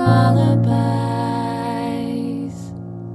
lullabies.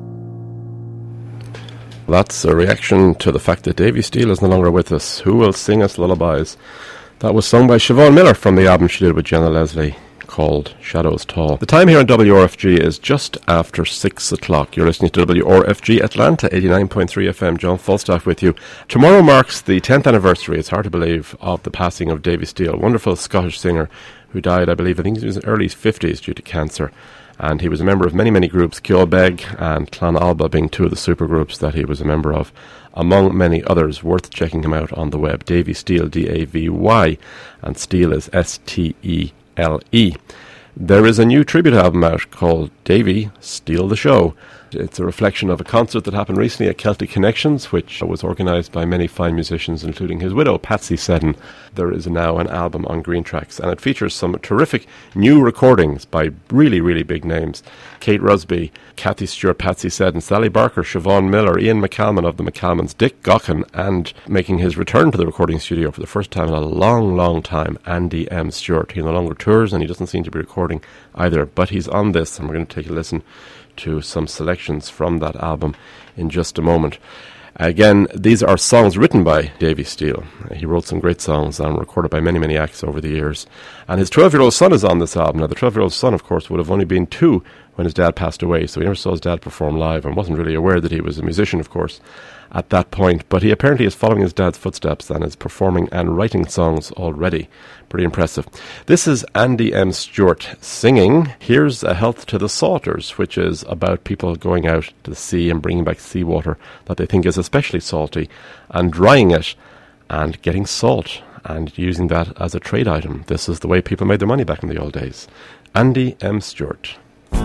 That's a reaction to the fact that Davy Steele is no longer with us. Who will sing us lullabies? That was sung by Siobhan Miller from the album she did with Jenna Leslie called Shadows Tall. The time here on WRFG is just after 6 o'clock. You're listening to WRFG Atlanta, 89.3 FM. John Falstaff with you. Tomorrow marks the 10th anniversary, it's hard to believe, of the passing of Davy Steele, wonderful Scottish singer who died, I think he was in his early 50s due to cancer. And he was a member of many, many groups, Kjolbeg and Clan Alba being two of the supergroups that he was a member of, among many others. Worth checking him out on the web. Davy Steele, D-A-V-Y, and Steele is S-T-E-L-E. There is a new tribute album out called Davy Steele the Show. It's a reflection of a concert that happened recently at Celtic Connections, which was organised by many fine musicians, including his widow, Patsy Seddon. There is now an album on Green Tracks, and it features some terrific new recordings by really, really big names. Kate Rusby, Kathy Stewart, Patsy Seddon, Sally Barker, Siobhan Miller, Ian McCalman of the McCalmans, Dick Gaughan, and making his return to the recording studio for the first time in a long, long time, Andy M. Stewart. He no longer tours, and he doesn't seem to be recording either, but he's on this, and we're going to take a listen to some selections from that album in just a moment. Again, these are songs written by Davy Steele. He wrote some great songs and recorded by many, many acts over the years. And his 12-year-old son is on this album. Now, the 12-year-old son, of course, would have only been 2 when his dad passed away, so he never saw his dad perform live and wasn't really aware that he was a musician, of course, at that point. But he apparently is following his dad's footsteps and is performing and writing songs already. Pretty impressive. This is Andy M. Stewart singing Here's a Health to the Salters, which is about people going out to the sea and bringing back seawater that they think is especially salty and drying it and getting salt and using that as a trade item. This is the way people made their money back in the old days. Andy M. Stewart.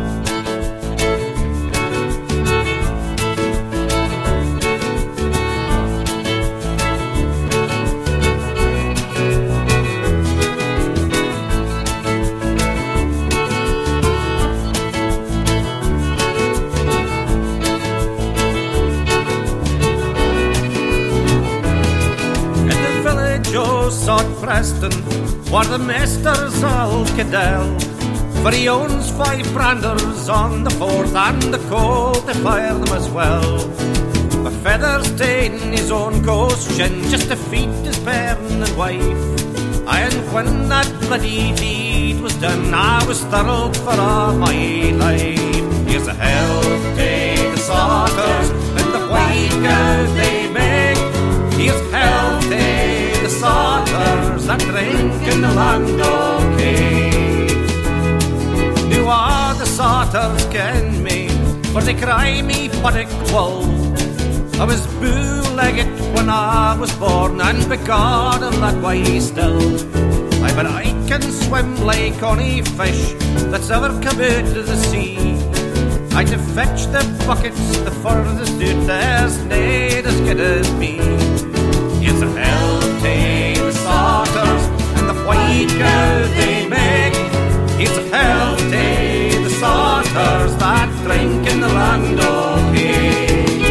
Preston, where the master's all Cadell, for he owns 5 branders on the Forth and the coal to fire them as well. A feather stain his own cushion just to feed his parent and wife. And when that bloody deed was done, I was thrilled for all my life. Here's a health to the Salters and the white girls they make. Here's health to the Salters that drink in the land of caves. Now all the Salters ken me, for they cry me puddock wool. I was bull-legged when I was born, and begun in that way still. But I can swim like any fish that's ever come out of the sea. I to fetch the buckets the furthest out, there's nae as good as me. It's a hell to the Salters and the white girl they make. It's a hell to the Salters that drink in the land of peace.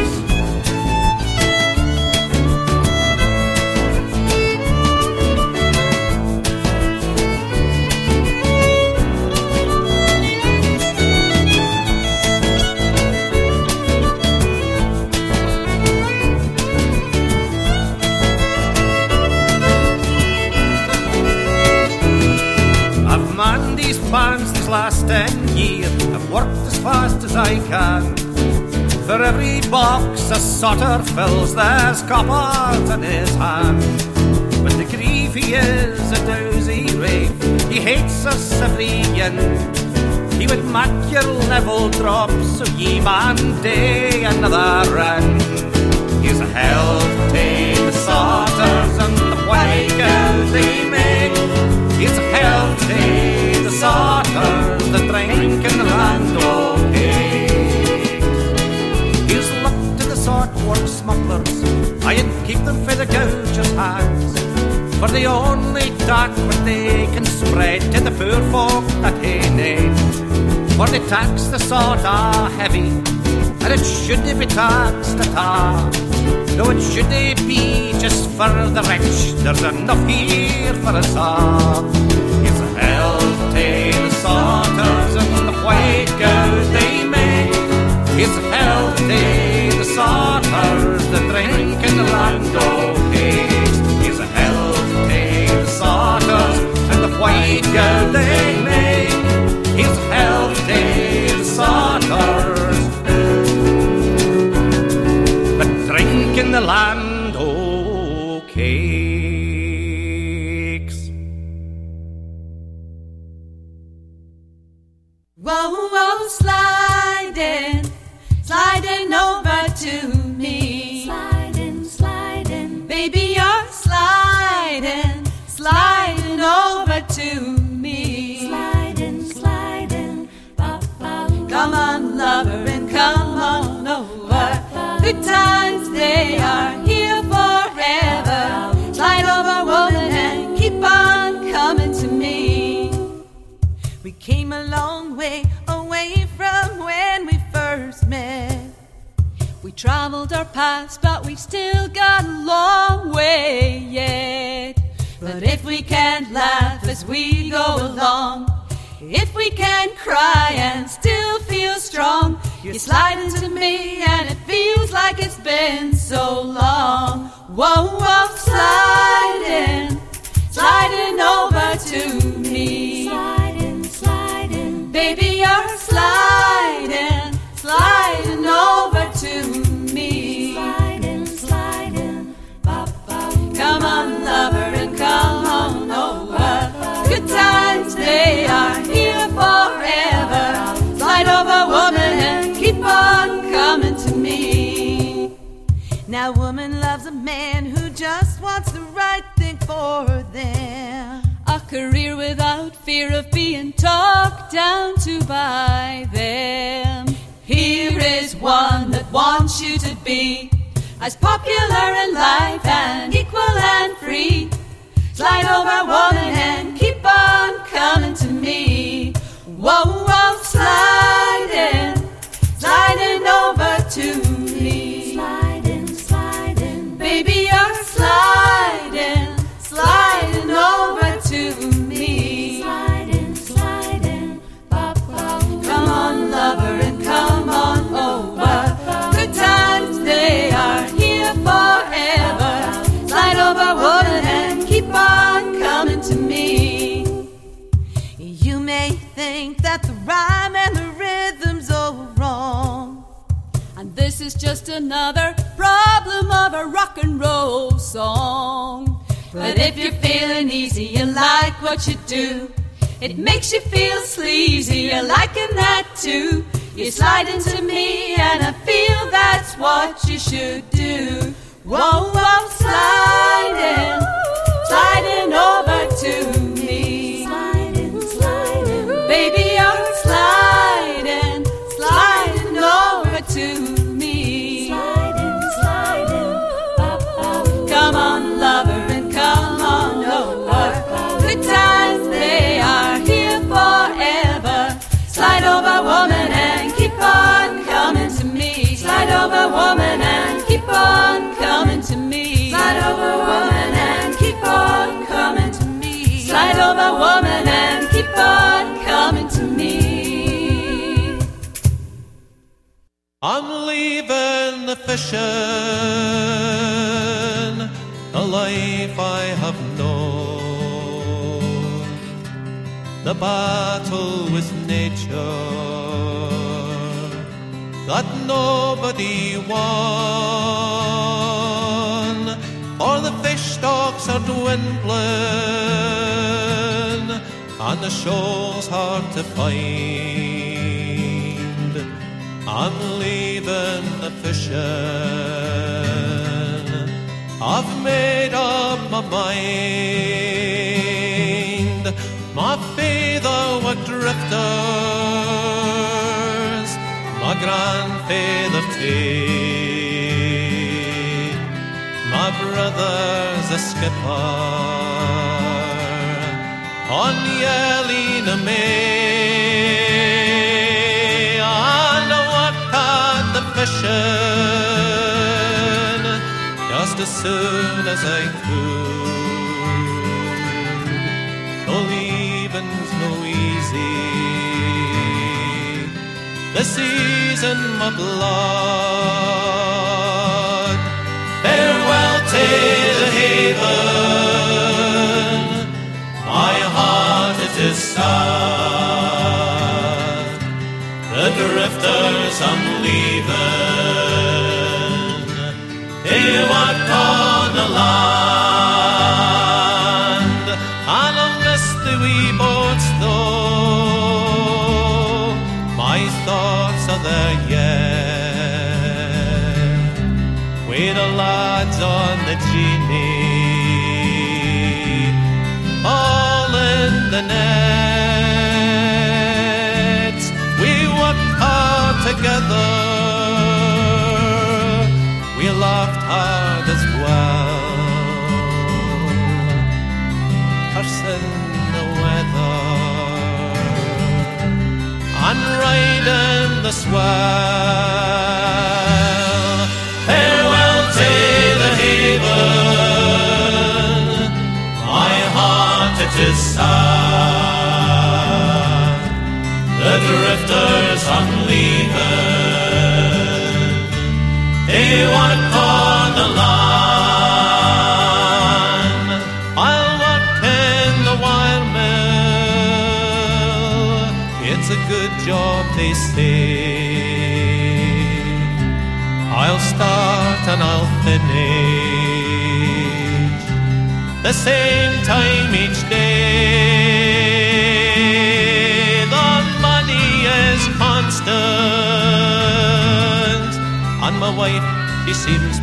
Pants this last 10 years, I've worked as fast as I can. For every box a Salter fills, there's coppers in his hand. But the grief he is a dousy rake, he hates us every yin. He would mak your level drop, so ye man day another run. Here's a health to the Salters and the white girls they make. Here's a health to the Salters that drink in the land of hate. Here's luck to the salt-work smugglers, I'd keep them for the gougers' hands, for they only talk what they can spread to the poor folk that they need. For they tax the salt are heavy, and it shouldn't be taxed at all. No, it shouldn't be just for the rich, there's enough here for us all. Here's a hell to the Salters and the white Whoa, whoa, sliding, sliding over to me. Sliding, sliding, baby, you're sliding, sliding over to me. Sliding, sliding, come on, lover, and come on over. Good times, they are here forever. Slide over, woman, and keep on coming to me. We came a long way away from when we first met. We traveled our paths, but we've still got a long way yet. But if we can't laugh as we go along, if we can cry and still feel strong, you slide into me and it feels like it's been so long. Whoa, whoa, sliding, sliding over to me. Sliding, sliding, baby, you're sliding, sliding over to me. Sliding, sliding, come on, lover, and come on over. Good times, they are here forever. Slide over, woman, and keep on coming to me. Now, woman loves a man who just wants the right thing for them. A career without fear of being talked down to by them. Here is one that wants you to be as popular in life and equal and free. Slide over, woman, and keep on coming to me. Whoa, whoa, sliding, sliding over to me. Sliding, sliding, baby, you're sliding, sliding over to me. Sliding, sliding, come on, lover, and come on over. Good times, they are here forever. Slide over, woman, and keep on coming to me. You may think that the rhyme and the rhythm's all wrong, and this is just another problem of a rock and roll song. But if you're feeling easy, you like what you do, it makes you feel sleazy, you're liking that too. You slide into me and I feel that's what you should do. Whoa, whoa, sliding, sliding over to me. Sliding, sliding, baby, you're sliding, sliding over to me. Sliding, sliding, come on, lover, and come on over. Good times, they are here forever. Slide over, woman, and keep on coming to me. Slide over, woman, and keep on coming to me. Slide over, woman, and keep on coming to me. Slide over, woman, and keep on coming to me. I'm leaving the fishing, the life I have known, the battle with nature that nobody won, for the fish stocks are dwindling and the shoal's hard to find. I'm leaving the fishing, I've made up my mind. My father were drifters, my grandfather too, my brother's a skipper on Yelena May. And I worked at the fishing just as soon as I could. The leaving's no easy, the sea's in my blood. Farewell to the haven, my heart it is sad. The drifters I'm leaving, they work on the land, and I'll miss the wee boats though, of the year, with the lads on the Genie, all in the net. We worked hard together, we laughed hard as well, cursing the weather and riding the swell. Farewell to the haven, my heart it is sad. The drifters I'm leaving, they want to call the land. I'll work in the wire mill, it's a good job they say. I'll start and I'll finish the same time each day. The money is constant and my wife, she seems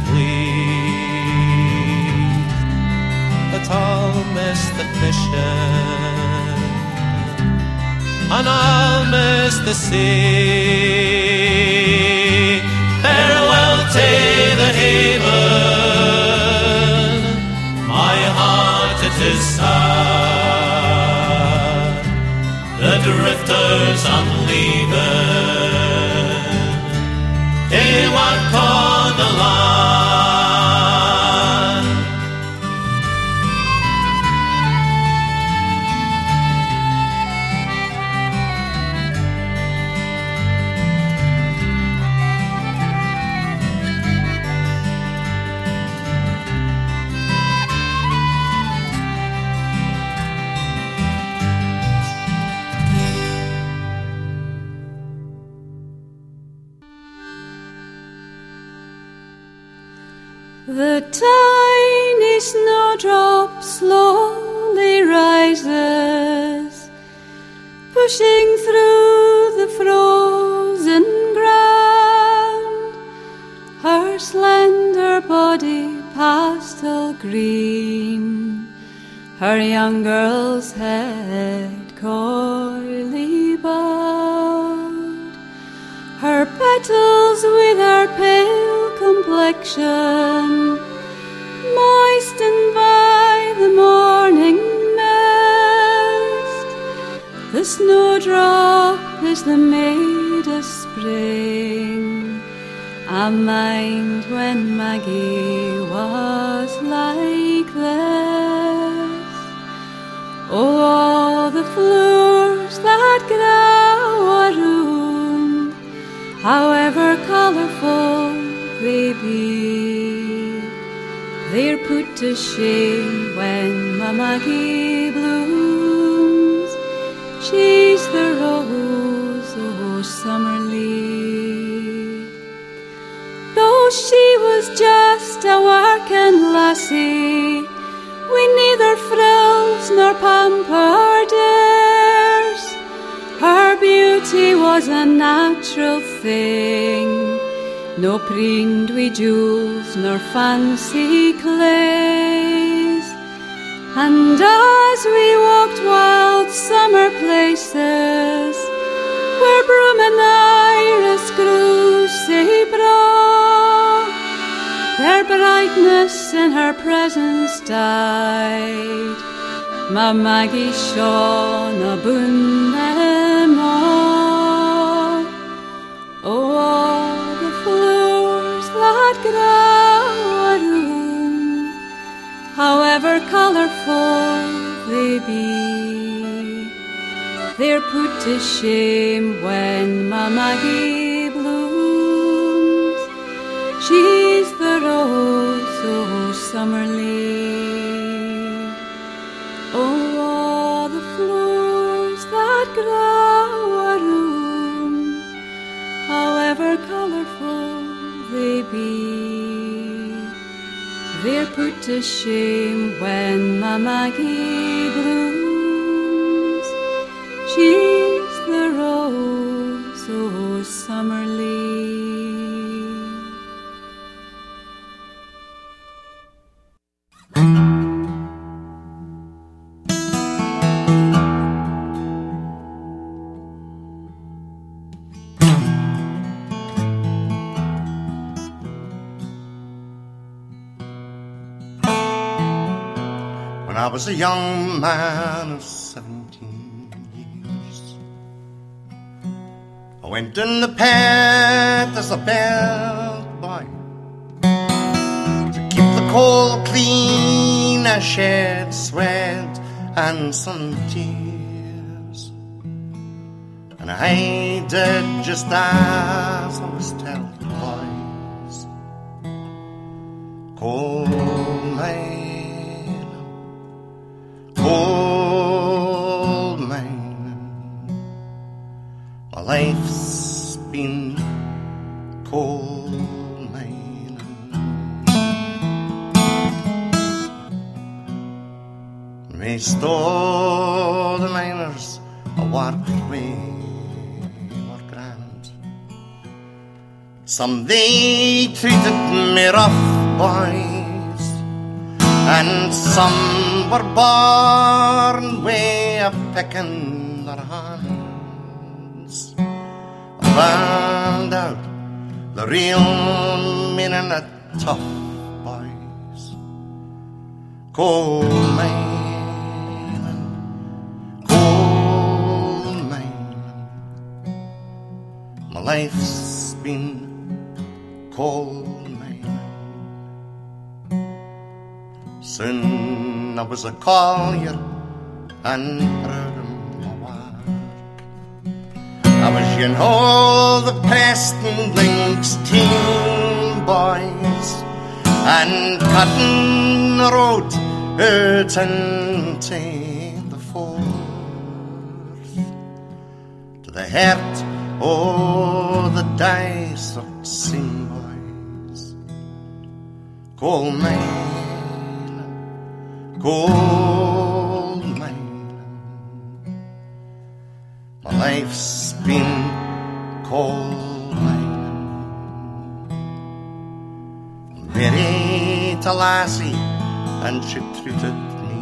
pleased, but I'll miss the fishing and I'll miss the sea. Farewell to the haven, my heart it is sad. The drifters I'm leaving, they won't call the land. The tiny snowdrop slowly rises, pushing through the frozen ground, her slender body pastel green, her young girl's head coyly bowed, her petals with her pale complexion moistened by the morning mist. The snowdrop is the maid of spring, I mind when Maggie was like this. Oh, all the flowers that grow around, however colourful they be, they're put to shame when my Maggie blooms. She's the rose o' Summerlee. Though she was just a working lassie, we neither frills nor pampered airs. Her beauty was a natural thing, no preened wi' jewels nor fancy clays. And as we walked wild summer places, where broom and iris grew sae broad, their brightness in her presence died. My Maggie shone aboon them all. Oh, all the flowers that grow around, however colourful they be, they're put to shame when my Maggie blooms. She's the rose o' Summerlee. Oh, all the flowers that grow around, however colourful they be, they're put to shame when my Maggie blooms. She's the rose o' Summerlee. I was a young man of 17 years. I went in the pit as a bell boy to keep the coal clean. I shed sweat and some tears, and I did just as I was told. Boys, coal mining, coal mining, my life's been coal mining. Most all the miners I worked with were grand. Some they treated me rough, boys, and some were born way up picking their hands. I found out the real meaning of tough, boys. Coal mining, coal mining, my life's been coal mining. Soon I was a collier and proud of my work. I was, you know, the pest and links team, boys, and cutting the road out into the Forth to the heart of the dice of sin, boys. Coal mining, coal mining, my life's been coal mining. Married a lassie and she treated me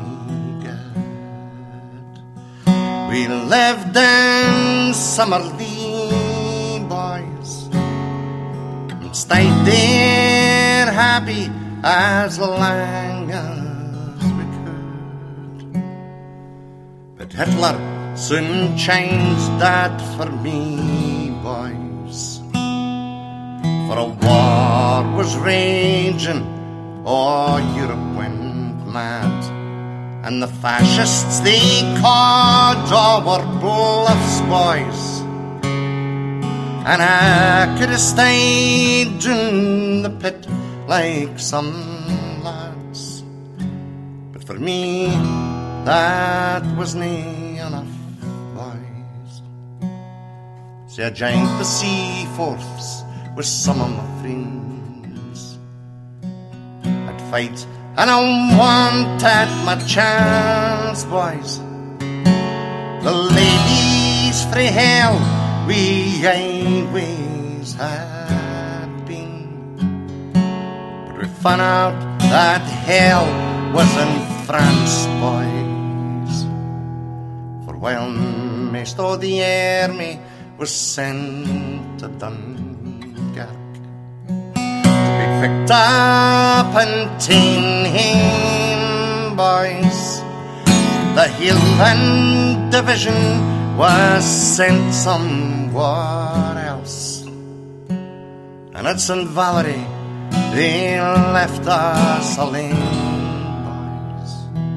good. We lived in Summerlee, boys, and stayed there happy as long as we could. But Hitler soon changed that for me, boys, for a war was raging, all Europe went mad, and the fascists they called our bluffs, boys. And I could have stayed in the pit like some lads, but for me that was nae enough, boys. So I joined the sea force with some of my friends. I'd fight and I wanted my chance, boys. The ladies frae hell we always had been, but we found out that hell was in France, boys. For while most of the army was sent to Dunkirk to be picked up and taken, boys, the Highland Division was sent somewhere else, and at St. Valerie they left us alone, boys.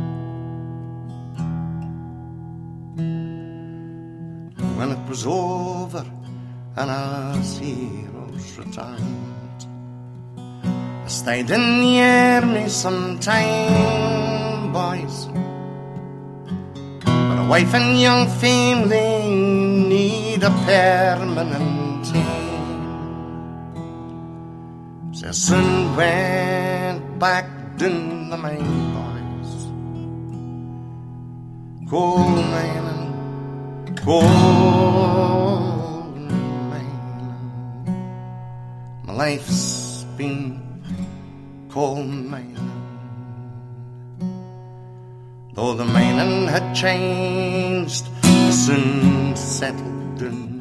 When it was over and us heroes returned, I stayed in the army some time, boys. But a wife and young family need a permanent team. So I soon went back in the mine, boys. Coal mining, coal mining, my life's been coal mining. Though the mining had changed, I soon settled in.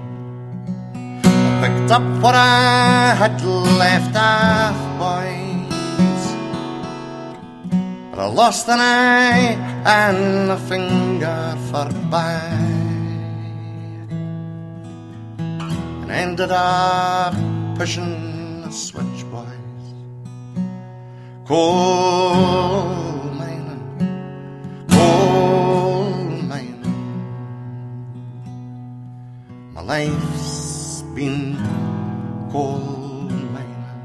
I picked up what I had left off, boys, but I lost an eye and a finger for by, and ended up pushing the switch, boys. Coal mining, my life's been coal mining.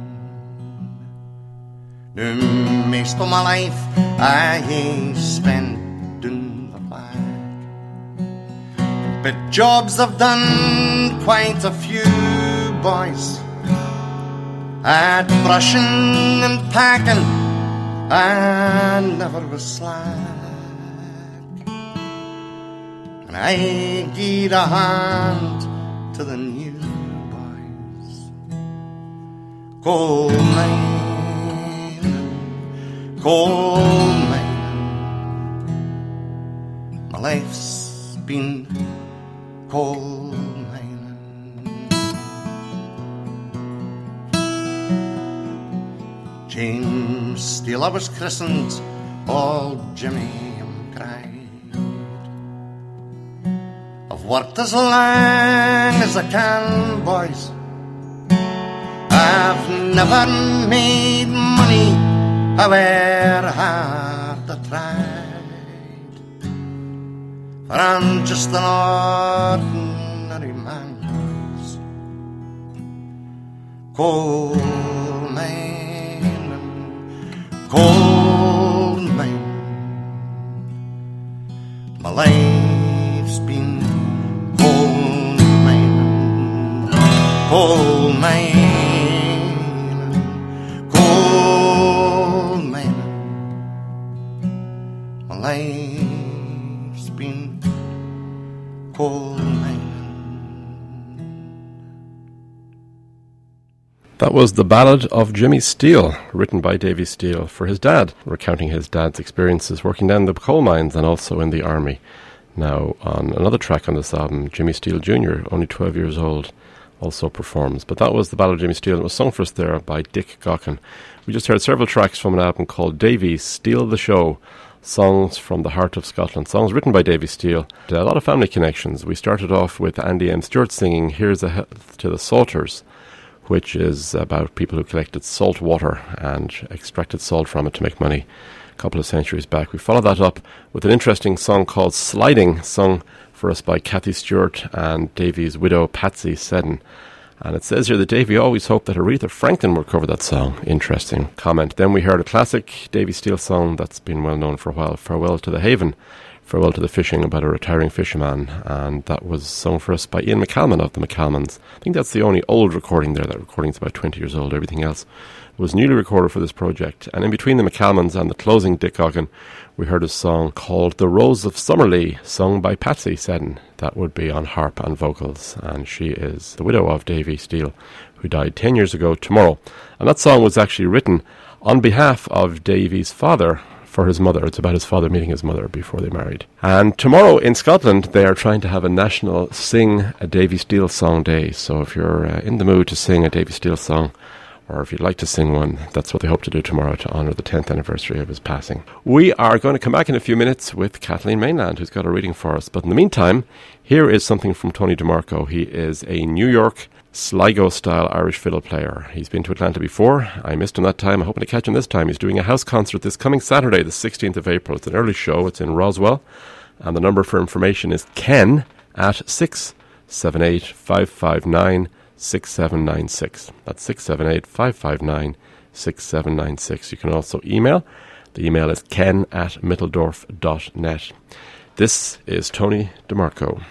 The most of my life I spent in the black, but jobs I've done quite a few, boys. At brushing and packing I never was slack, and I give a hand to the new boys. Coal mining, coal mining, my life's been coal mining. James Steele, I was christened old Jimmy, I'm cried. I've worked as long as I can, boys. I've never made money, however hard I tried, for I'm just an ordinary man, boys. Coal mining, coal mining, my life's been coal mining, coal mining, coal mining, my life's been coal mining. That was The Ballad of Jimmy Steele, written by Davy Steele for his dad, recounting his dad's experiences working down the coal mines and also in the army. Now, on another track on this album, Jimmy Steele Jr., only 12 years old, also performs. But that was The Ballad of Jimmy Steele, and it was sung for us there by Dick Gaughan. We just heard several tracks from an album called Davy Steele the Show, songs from the heart of Scotland, songs written by Davy Steele. A lot of family connections. We started off with Andy M. Stewart singing Here's a Health to the Salters, which is about people who collected salt water and extracted salt from it to make money a couple of centuries back. We followed that up with an interesting song called Sliding, sung for us by Cathy Stewart and Davy's widow Patsy Seddon. And it says here that Davy always hoped that Aretha Franklin would cover that song. Interesting comment. Then we heard a classic Davy Steele song that's been well known for a while, Farewell to the Haven, Farewell to the Fishing, about a retiring fisherman, and that was sung for us by Ian McCalman of the McCalmans. I think that's the only old recording there. That recording's about 20 years old. Everything else was newly recorded for this project. And in between the McCalmans and the closing Dick Gaughan, we heard a song called The Rose of Summerlee, sung by Patsy Seddon. That would be on harp and vocals, and she is the widow of Davy Steele, who died 10 years ago tomorrow. And that song was actually written on behalf of Davy's father, for his mother. It's about his father meeting his mother before they married. And tomorrow in Scotland, they are trying to have a national Sing a Davy Steele Song Day. So if you're in the mood to sing a Davy Steele song, or if you'd like to sing one, that's what they hope to do tomorrow to honour the 10th anniversary of his passing. We are going to come back in a few minutes with Kathleen Mainland, who's got a reading for us. But in the meantime, here is something from Tony DeMarco. He is a New York Sligo-style Irish fiddle player. He's been to Atlanta before. I missed him that time. I'm hoping to catch him this time. He's doing a house concert this coming Saturday, the 16th of April. It's an early show. It's in Roswell. And the number for information is Ken at 678-559-6796. That's 678-559-6796. You can also email. The email is ken@mittledorf.net. This is Tony DeMarco.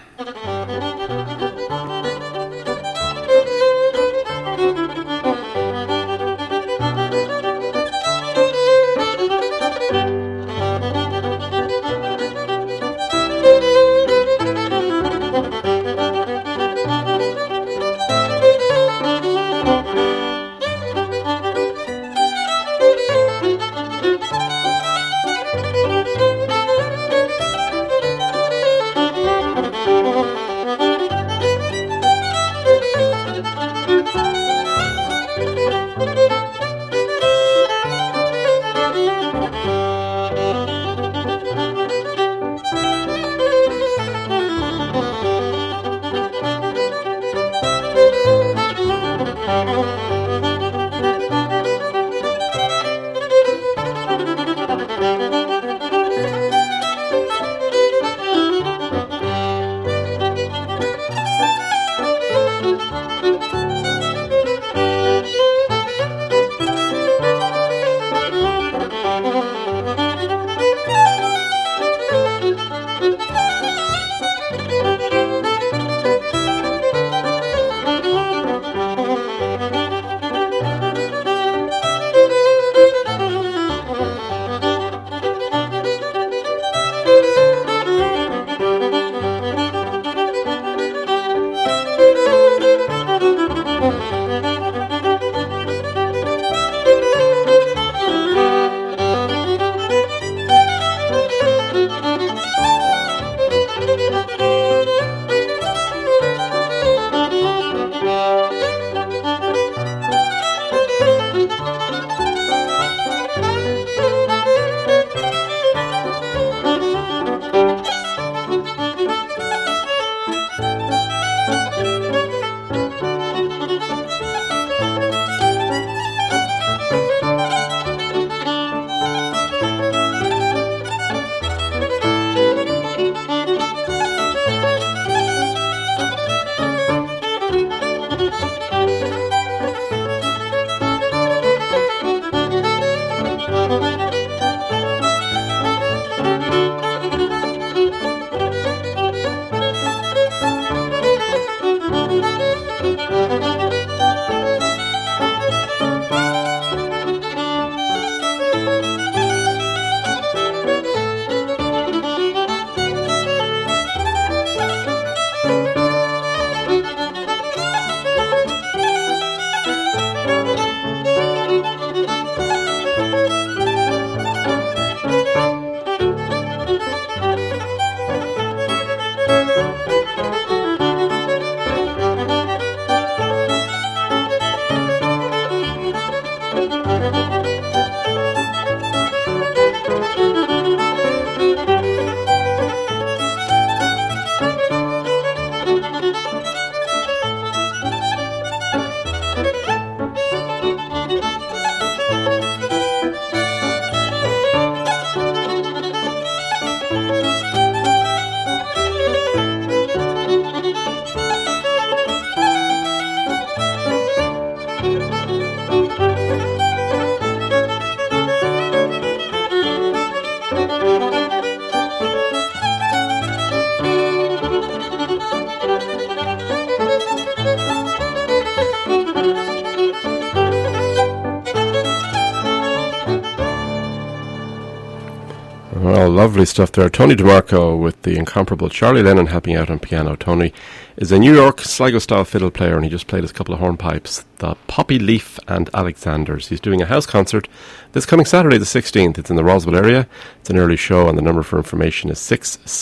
Well, lovely stuff there. Tony DeMarco with the incomparable Charlie Lennon helping out on piano. Tony is a New York Sligo-style fiddle player, and he just played his couple of hornpipes, the Poppy Leaf and Alexanders. He's doing a house concert this coming Saturday the 16th. It's in the Roswell area. It's an early show, and the number for information is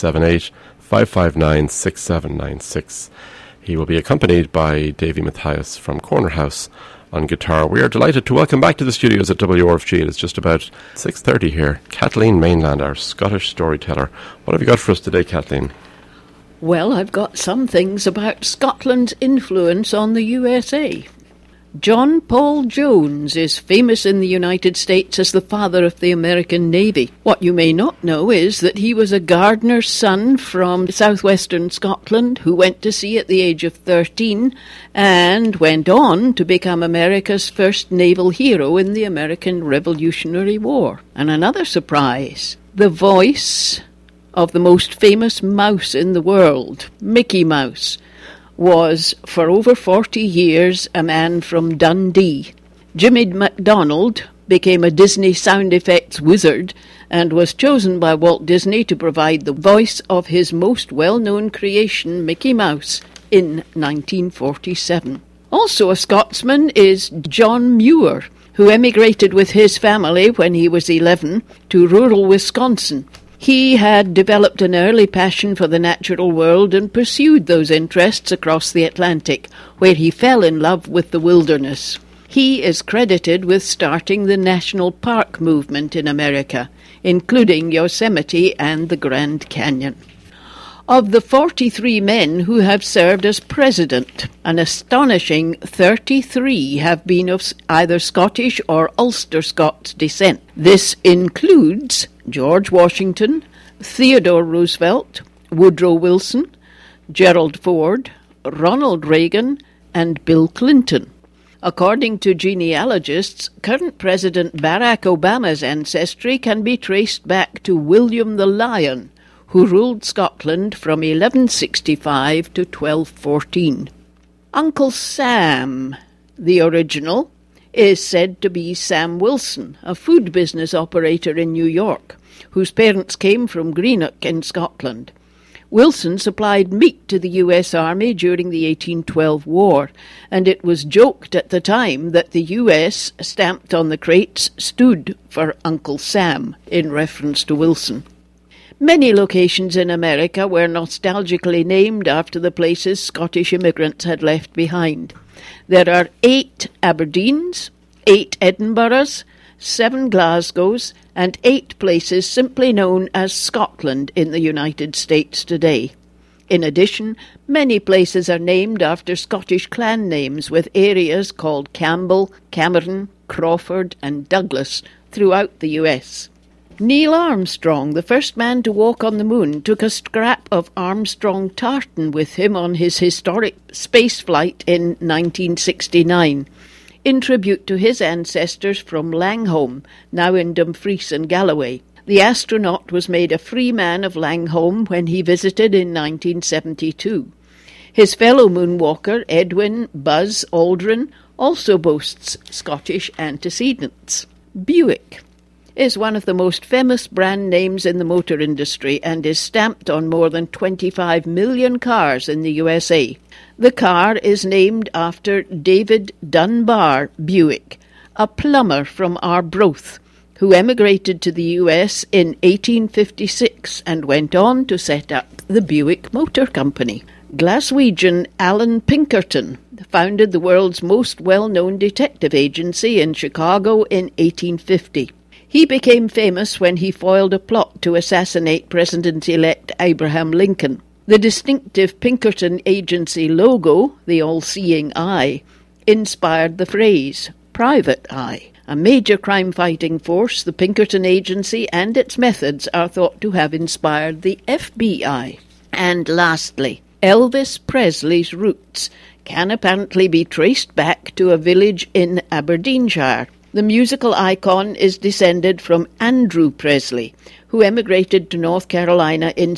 678-559-6796. He will be accompanied by Davy Matthias from Corner House on guitar. We are delighted to welcome back to the studios at WRFG. It is just about 6:30 here. Kathleen Mainland, our Scottish storyteller. What have you got for us today, Kathleen? Well, I've got some things about Scotland's influence on the USA. John Paul Jones is famous in the United States as the father of the American Navy. What you may not know is that he was a gardener's son from southwestern Scotland who went to sea at the age of 13 and went on to become America's first naval hero in the American Revolutionary War. And another surprise, the voice of the most famous mouse in the world, Mickey Mouse, was for over 40 years a man from Dundee. Jimmy MacDonald became a Disney sound effects wizard and was chosen by Walt Disney to provide the voice of his most well-known creation, Mickey Mouse, in 1947. Also a Scotsman is John Muir, who emigrated with his family when he was 11 to rural Wisconsin. He had developed an early passion for the natural world and pursued those interests across the Atlantic, where he fell in love with the wilderness. He is credited with starting the national park movement in America, including Yosemite and the Grand Canyon. Of the 43 men who have served as president, an astonishing 33 have been of either Scottish or Ulster Scots descent. This includes George Washington, Theodore Roosevelt, Woodrow Wilson, Gerald Ford, Ronald Reagan, and Bill Clinton. According to genealogists, current President Barack Obama's ancestry can be traced back to William the Lion, who ruled Scotland from 1165 to 1214. Uncle Sam, the original, is said to be Sam Wilson, a food business operator in New York, whose parents came from Greenock in Scotland. Wilson supplied meat to the U.S. Army during the 1812 war, and it was joked at the time that the U.S. stamped on the crates stood for Uncle Sam, in reference to Wilson. Many locations in America were nostalgically named after the places Scottish immigrants had left behind. There are 8 Aberdeens, 8 Edinburghs, 7 Glasgows, and 8 places simply known as Scotland in the United States today. In addition, many places are named after Scottish clan names, with areas called Campbell, Cameron, Crawford and Douglas throughout the US. Neil Armstrong, the first man to walk on the moon, took a scrap of Armstrong tartan with him on his historic space flight in 1969, in tribute to his ancestors from Langholm, now in Dumfries and Galloway. The astronaut was made a free man of Langholm when he visited in 1972. His fellow moonwalker, Edwin Buzz Aldrin, also boasts Scottish antecedents. Buick is one of the most famous brand names in the motor industry and is stamped on more than 25 million cars in the USA. The car is named after David Dunbar Buick, a plumber from Arbroath, who emigrated to the US in 1856 and went on to set up the Buick Motor Company. Glaswegian Alan Pinkerton founded the world's most well-known detective agency in Chicago in 1850. He became famous when he foiled a plot to assassinate President-elect Abraham Lincoln. The distinctive Pinkerton agency logo, the all-seeing eye, inspired the phrase, Private Eye. A major crime-fighting force, the Pinkerton Agency and its methods are thought to have inspired the FBI. And lastly, Elvis Presley's roots can apparently be traced back to a village in Aberdeenshire. The musical icon is descended from Andrew Presley, who emigrated to North Carolina in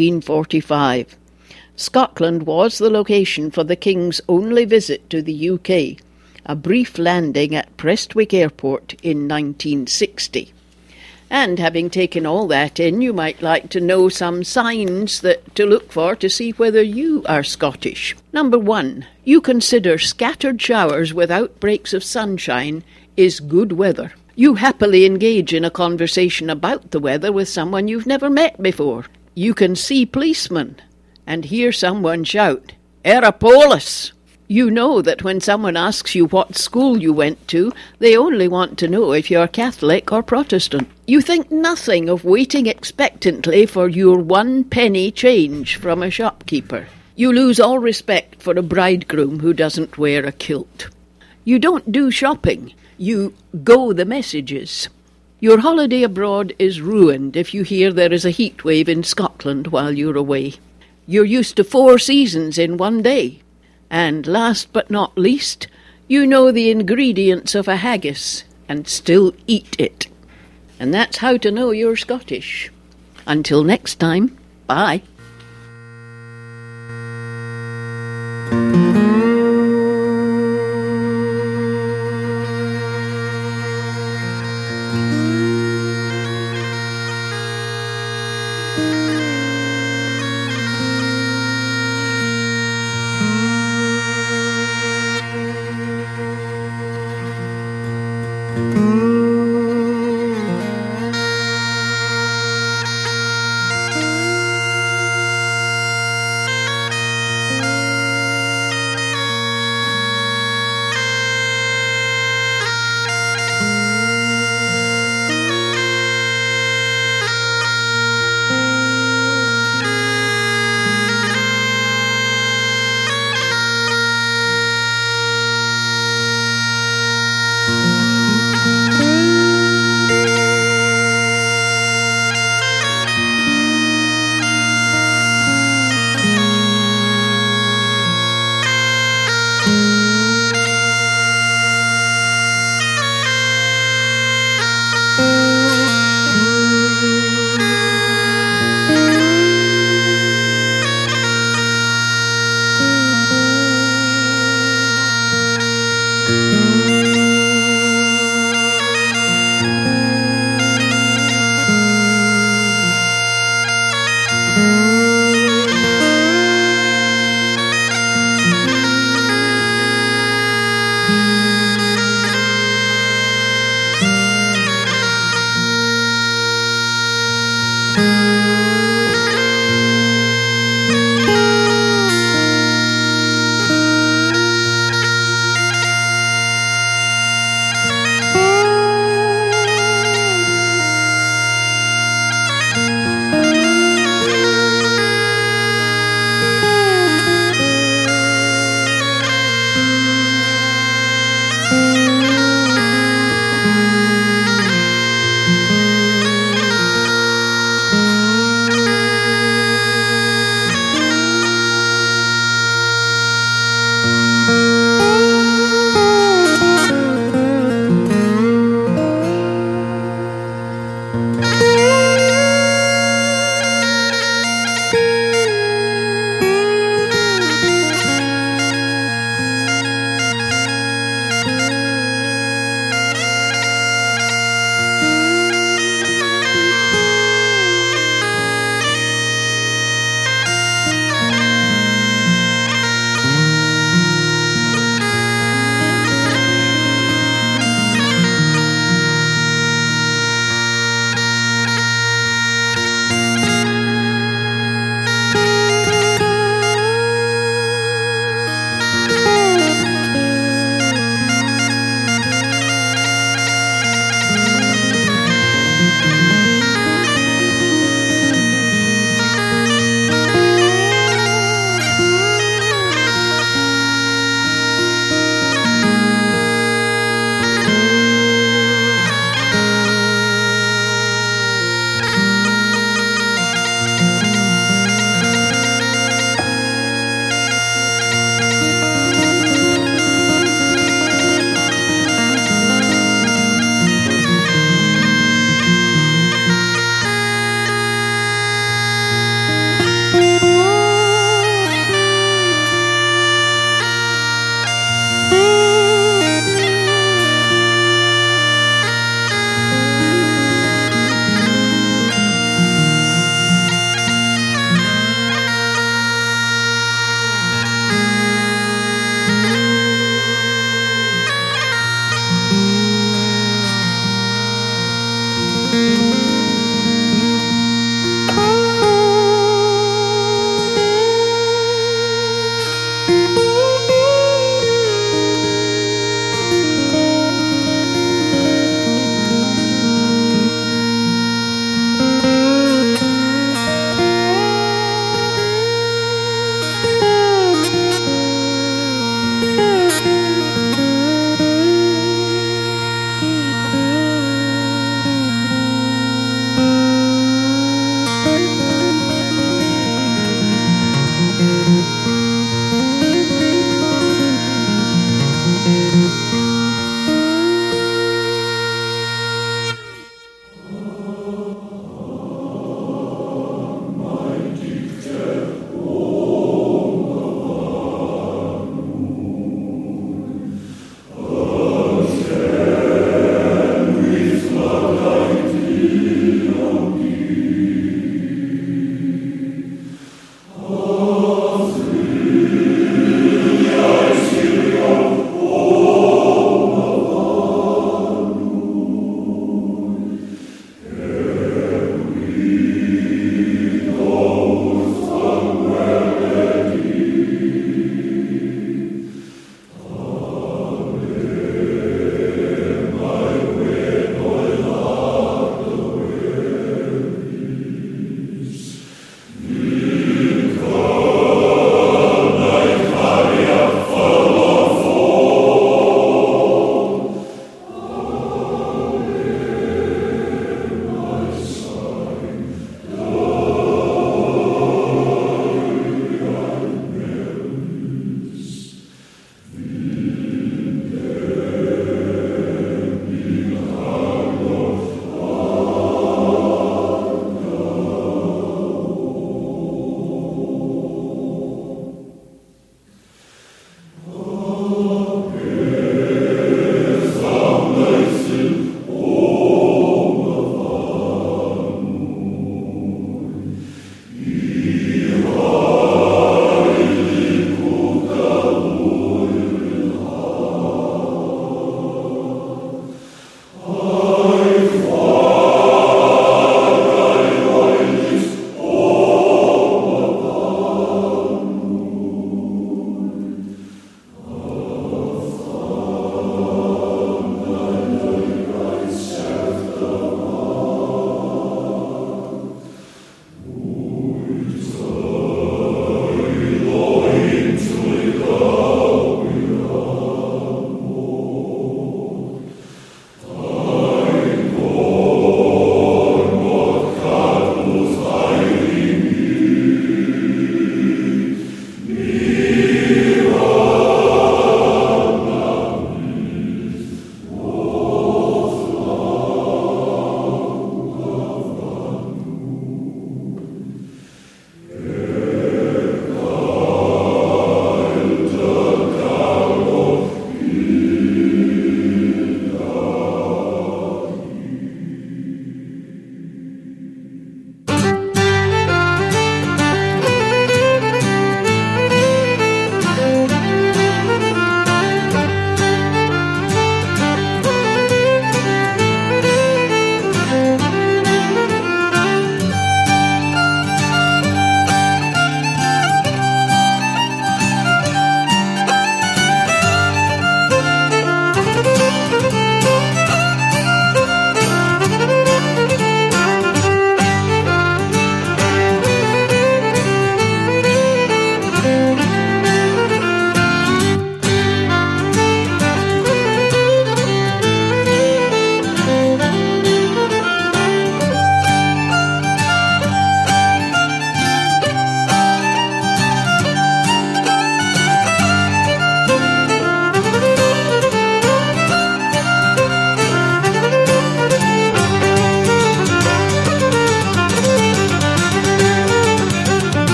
1745. Scotland was the location for the King's only visit to the UK, a brief landing at Prestwick Airport in 1960. And having taken all that in, you might like to know some signs to look for to see whether you are Scottish. Number 1, you consider scattered showers without breaks of sunshine is good weather. You happily engage in a conversation about the weather with someone you've never met before. You can see policemen and hear someone shout, Aeropolis! You know that when someone asks you what school you went to, they only want to know if you're Catholic or Protestant. You think nothing of waiting expectantly for your 1 penny change from a shopkeeper. You lose all respect for a bridegroom who doesn't wear a kilt. You don't do shopping. You go the messages. Your holiday abroad is ruined if you hear there is a heat wave in Scotland while you're away. You're used to 4 seasons in one day. And last but not least, you know the ingredients of a haggis and still eat it. And that's how to know you're Scottish. Until next time, bye.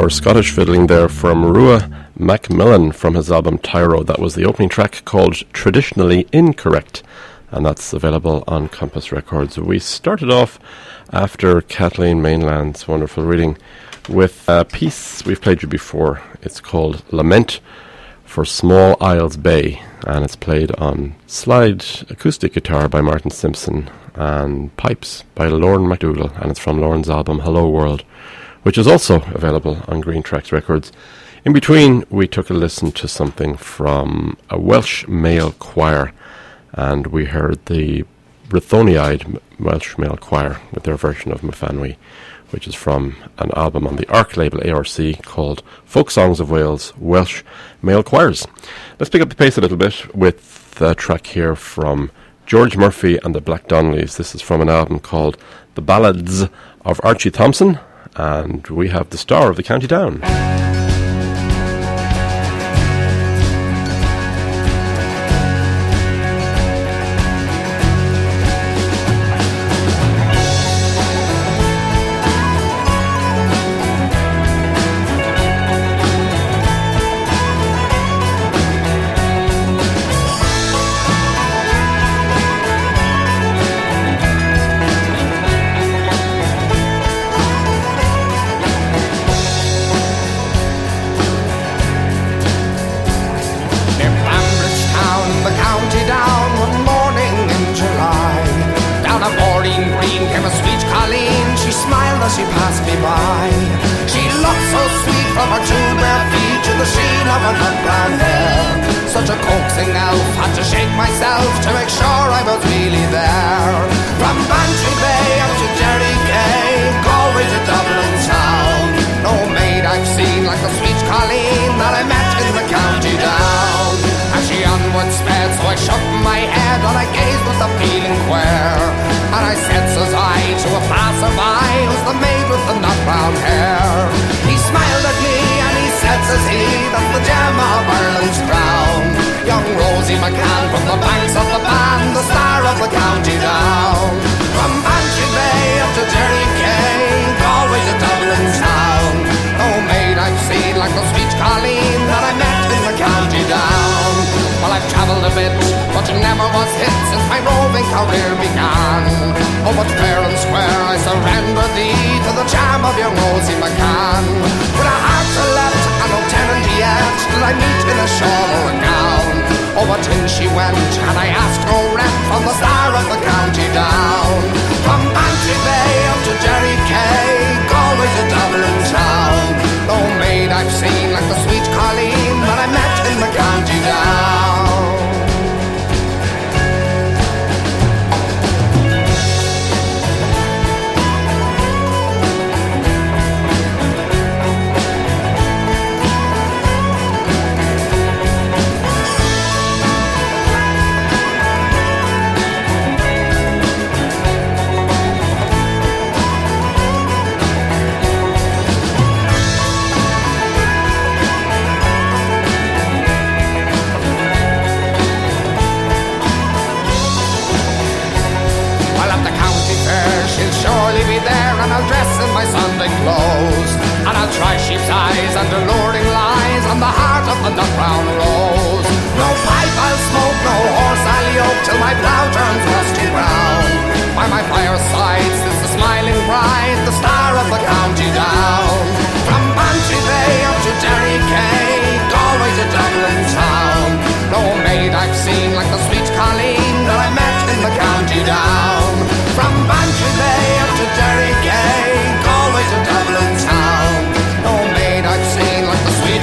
or Scottish fiddling there from Rua Macmillan from his album Tyro. That was the opening track called Traditionally Incorrect, and that's available on Compass Records. We started off after Kathleen Mainland's wonderful reading with a piece we've played you before. It's called Lament for Small Isles Bay, and it's played on slide acoustic guitar by Martin Simpson and pipes by Lorne MacDougall, and it's from Lorne's album Hello World, which is also available on Green Tracks Records. In between, we took a listen to something from a Welsh male choir, and we heard the Brythoniaid Welsh male choir with their version of Myfanwy, which is from an album on the ARC label ARC called Folk Songs of Wales Welsh Male Choirs. Let's pick up the pace a little bit with a track here from George Murphy and the Black Donnellys. This is from an album called The Ballads of Archie Thompson, and we have the star of the County Down. She passed me by. She looked so sweet from her two bare feet to the sheen of her nut brown hair. Such a coaxing elf, had to shake myself to make sure I was really there. From Bantry Bay up to Derry Quay, Galway to Dublin town. No maid I've seen like the sweet Colleen that I met in the County Down. As she onward sped, so I shook my head and I gazed with a feeling queer. And I said, says I, to a passerby, who's the maid with the nut brown hair. He smiled at me and he said, says he, that's the gem of Ireland's crown. Young Rosie McCann from the banks of the Bann, the star of the County Down. From Bantry Bay up to Derry Quay, Galway to Dublin town. No maid I've seen like the sweet Colleen that I met in the County Down. Well, I've travelled a bit, but never was hit since my roving career began. Oh, but fair and square I surrender thee to the charm of your Rosie McCann. With a heart to let and no tenant yet, till I meet in a shawl or a gown. Oh, but in she went, and I asked no rent from the star of the County Down. From Bantry Bay up to Derry Quay, Galway to Dublin town. No maid I've seen like the sweet Colleen that I met in the County Down. Surely be there, and I'll dress in my Sunday clothes, and I'll try sheep's eyes and alluring lies on the heart of the nut brown rose. No pipe I'll smoke, no horse I'll yoke, till my plough turns rusty brown. By my fireside sits the smiling bride, the star of the County Down. From Bantry Bay up to Derry Quay, Galway to Dublin town. No maid I've seen like the sweet Colleen that I met in the County Down. From Bantry Bay up to Derry Quay, Galway to Dublin town. No maid I've seen like the sweet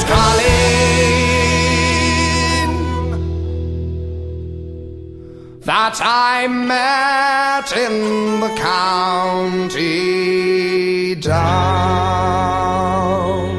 Colleen that I met in the County Down.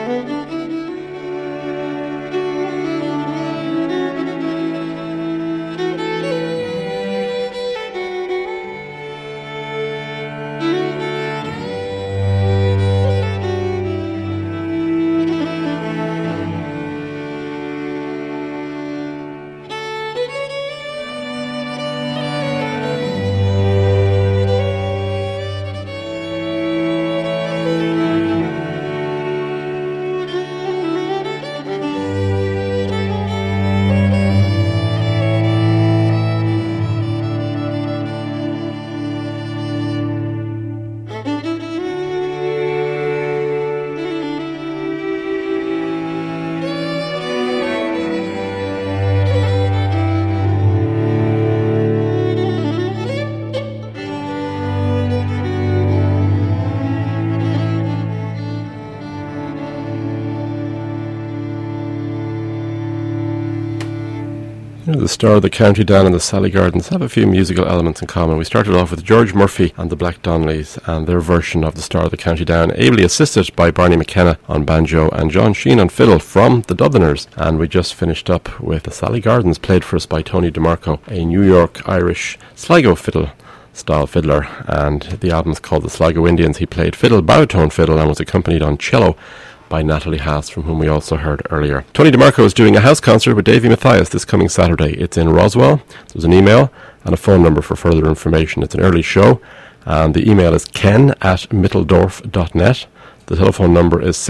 The Star of the County Down and the Sally Gardens have a few musical elements in common. We started off with George Murphy and the Black Donnellys and their version of the Star of the County Down, ably assisted by Barney McKenna on banjo and John Sheen on fiddle from the Dubliners. And we just finished up with the Sally Gardens, played for us by Tony DeMarco, a New York Irish Sligo fiddle style fiddler, and the album's called the Sligo Indians. He played fiddle, baritone fiddle, and was accompanied on cello by Natalie Haas, from whom we also heard earlier. Tony DeMarco is doing a house concert with Davy Mathias this coming Saturday. It's in Roswell. There's an email and a phone number for further information. It's an early show, and the email is ken@mitteldorf.net. The telephone number is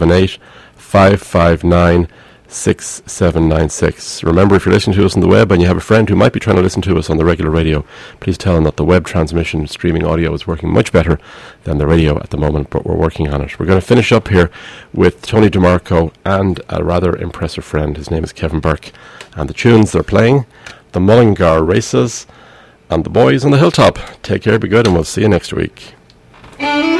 678-559-6796. Remember, if you're listening to us on the web and you have a friend who might be trying to listen to us on the regular radio, please tell them that the web transmission streaming audio is working much better than the radio at the moment, but we're working on it. We're going to finish up here with Tony DeMarco and a rather impressive friend. His name is Kevin Burke, and the tunes they're playing: the Mullingar Races and the Boys on the Hilltop. Take care, be good, and we'll see you next week.